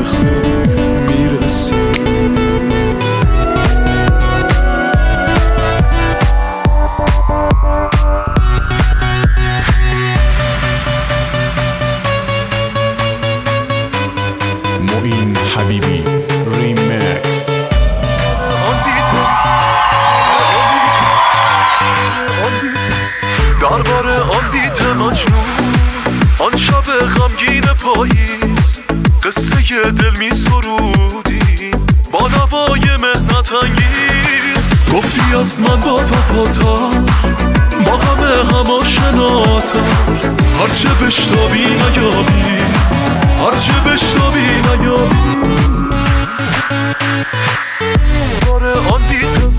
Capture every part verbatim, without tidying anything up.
به خود میرسی. معین حبیبی ریمکس. درباره آن بیت مجنون، آن شب غمگین پاییز، قصه دل می سرودی با نوای مهنت انگیز. گفتی از من با وفاتر، با همه هم آشناتر، هرچه بشتابی نیابی، هرچه بشتابی نیابی. درباره آن بیت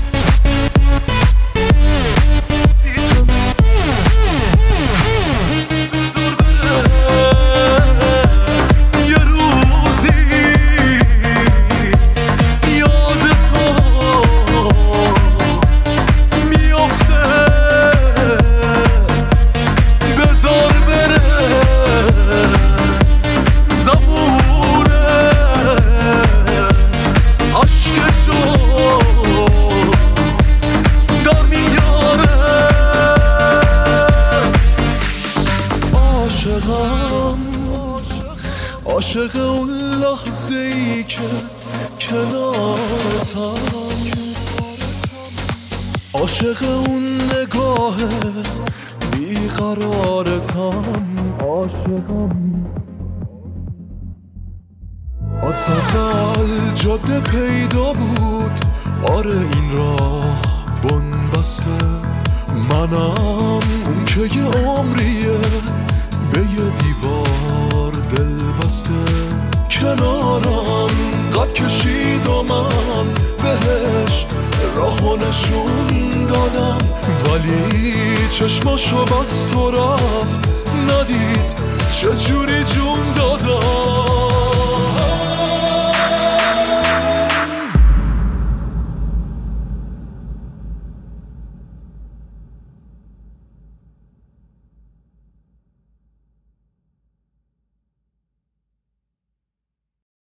عاشق اون لحظه ای که کنارتم، عاشق اون نگاه بیقرارتم، عاشقم. از اول جاده پیدا بود، آره این راه بنبسته، منم اون که یه عمریه به یه دیوار دل بسته. کنارم قد کشید و من بهش راهو نشون دادم، ولی چشماشو بست و رفت، ندید چجوری جون